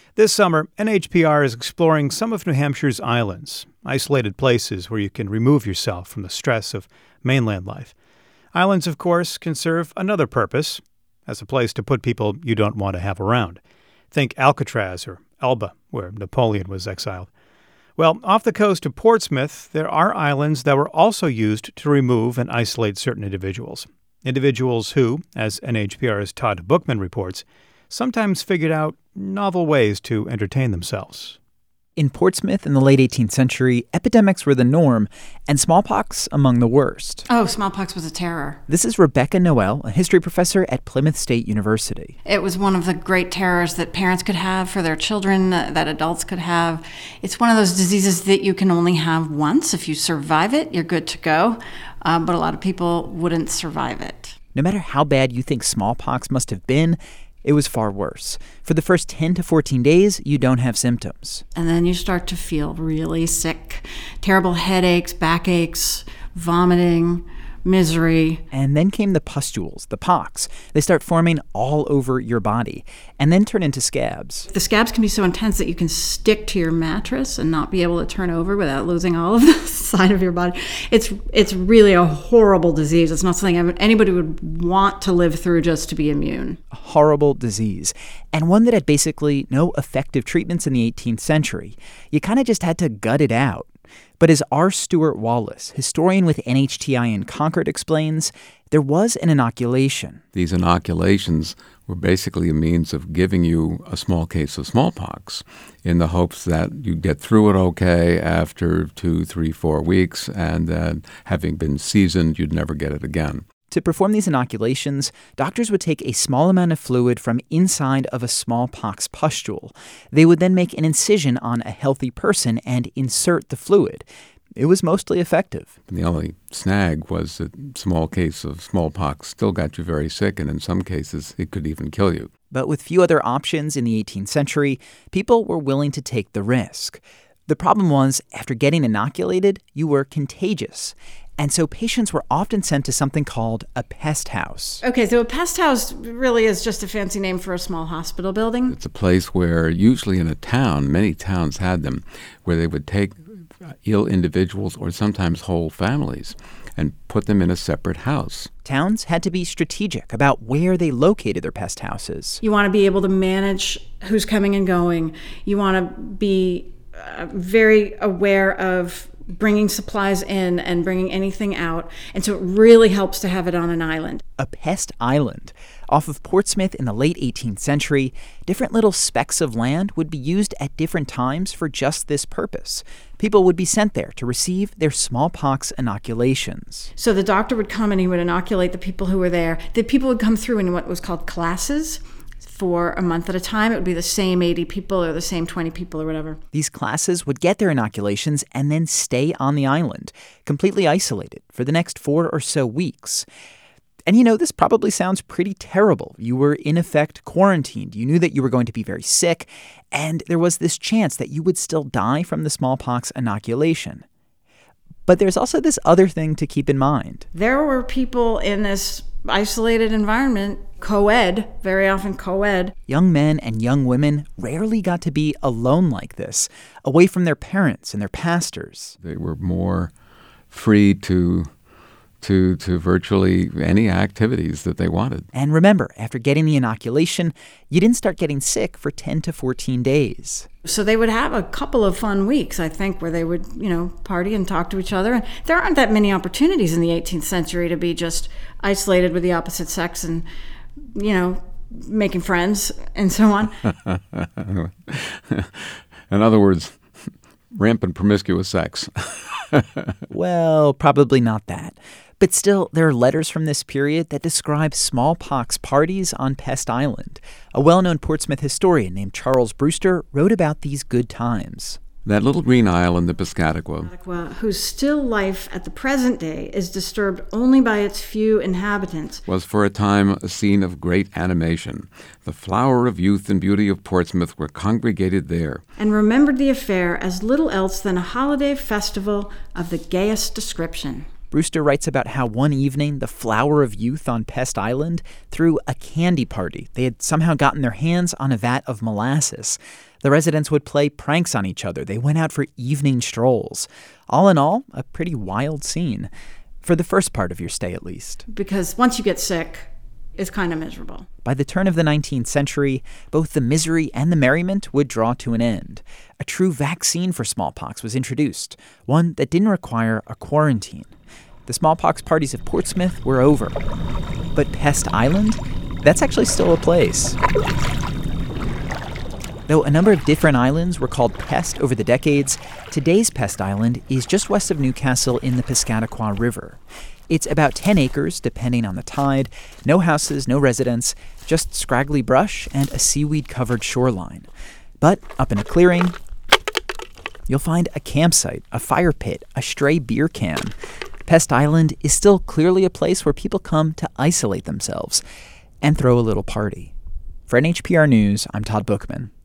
This summer, NHPR is exploring some of New Hampshire's islands, isolated places where you can remove yourself from the stress of mainland life. Islands, of course, can serve another purpose, as a place to put people you don't want to have around. Think Alcatraz or Elba, where Napoleon was exiled. Well, off the coast of Portsmouth, there are islands that were also used to remove and isolate certain individuals. Individuals who, as NHPR's Todd Bookman reports, sometimes figured out novel ways to entertain themselves. In Portsmouth in the late 18th century, epidemics were the norm, and smallpox among the worst. Oh, smallpox was a terror. This is Rebecca Noel, a history professor at Plymouth State University. It was one of the great terrors that parents could have for their children, that adults could have. It's one of those diseases that you can only have once. If you survive it, you're good to go. But a lot of people wouldn't survive it. No matter how bad you think smallpox must have been, it was far worse. For the first 10 to 14 days, you don't have symptoms. And then you start to feel really sick. Terrible headaches, backaches, vomiting, misery. And then came the pustules, the pox. They start forming all over your body and then turn into scabs. The scabs can be so intense that you can stick to your mattress and not be able to turn over without losing all of the side of your body. It's really a horrible disease. It's not something anybody would want to live through just to be immune. A horrible disease, and one that had basically no effective treatments in the 18th century. You kind of just had to gut it out. But as R. Stuart Wallace, historian with NHTI in Concord, explains, there was an inoculation. These inoculations were basically a means of giving you a small case of smallpox in the hopes that you'd get through it okay after 2, 3, 4 weeks, and then having been seasoned, you'd never get it again. To perform these inoculations, doctors would take a small amount of fluid from inside of a smallpox pustule. They would then make an incision on a healthy person and insert the fluid. It was mostly effective. The only snag was that a small case of smallpox still got you very sick, and in some cases, it could even kill you. But with few other options in the 18th century, people were willing to take the risk. The problem was, after getting inoculated, you were contagious. And so patients were often sent to something called a pest house. Okay, so a pest house really is just a fancy name for a small hospital building. It's a place where, usually in a town, many towns had them, where they would take ill individuals or sometimes whole families and put them in a separate house. Towns had to be strategic about where they located their pest houses. You want to be able to manage who's coming and going. You want to be very aware of bringing supplies in and bringing anything out. And so it really helps to have it on an island. A pest island. Off of Portsmouth in the late 18th century, different little specks of land would be used at different times for just this purpose. People would be sent there to receive their smallpox inoculations. So the doctor would come and he would inoculate the people who were there. The people would come through in what was called classes. For a month at a time, it would be the same 80 people or the same 20 people or whatever. These classes would get their inoculations and then stay on the island, completely isolated for the next 4 or so weeks. And this probably sounds pretty terrible. You were in effect quarantined. You knew that you were going to be very sick, and there was this chance that you would still die from the smallpox inoculation. But there's also this other thing to keep in mind. There were people in this isolated environment, co-ed, very often co-ed. Young men and young women rarely got to be alone like this, away from their parents and their pastors. They were more free to virtually any activities that they wanted. And remember, after getting the inoculation, you didn't start getting sick for 10 to 14 days. So they would have a couple of fun weeks, I think, where they would, party and talk to each other. And there aren't that many opportunities in the 18th century to be just isolated with the opposite sex and, making friends and so on. In other words, rampant promiscuous sex. Well, probably not that. But still, there are letters from this period that describe smallpox parties on Pest Island. A well-known Portsmouth historian named Charles Brewster wrote about these good times. That little green island, the Piscataqua, whose still life at the present day is disturbed only by its few inhabitants, was for a time a scene of great animation. The flower of youth and beauty of Portsmouth were congregated there, and remembered the affair as little else than a holiday festival of the gayest description. Brewster writes about how one evening, the flower of youth on Pest Island threw a candy party. They had somehow gotten their hands on a vat of molasses. The residents would play pranks on each other. They went out for evening strolls. All in all, a pretty wild scene. For the first part of your stay, at least. Because once you get sick, it's kind of miserable. By the turn of the 19th century, both the misery and the merriment would draw to an end. A true vaccine for smallpox was introduced, one that didn't require a quarantine. The smallpox parties of Portsmouth were over. But Pest Island? That's actually still a place. Though a number of different islands were called Pest over the decades, today's Pest Island is just west of Newcastle in the Piscataqua River. It's about 10 acres, depending on the tide, no houses, no residents, just scraggly brush and a seaweed-covered shoreline. But up in a clearing, you'll find a campsite, a fire pit, a stray beer can. Pest Island is still clearly a place where people come to isolate themselves and throw a little party. For NHPR News, I'm Todd Bookman.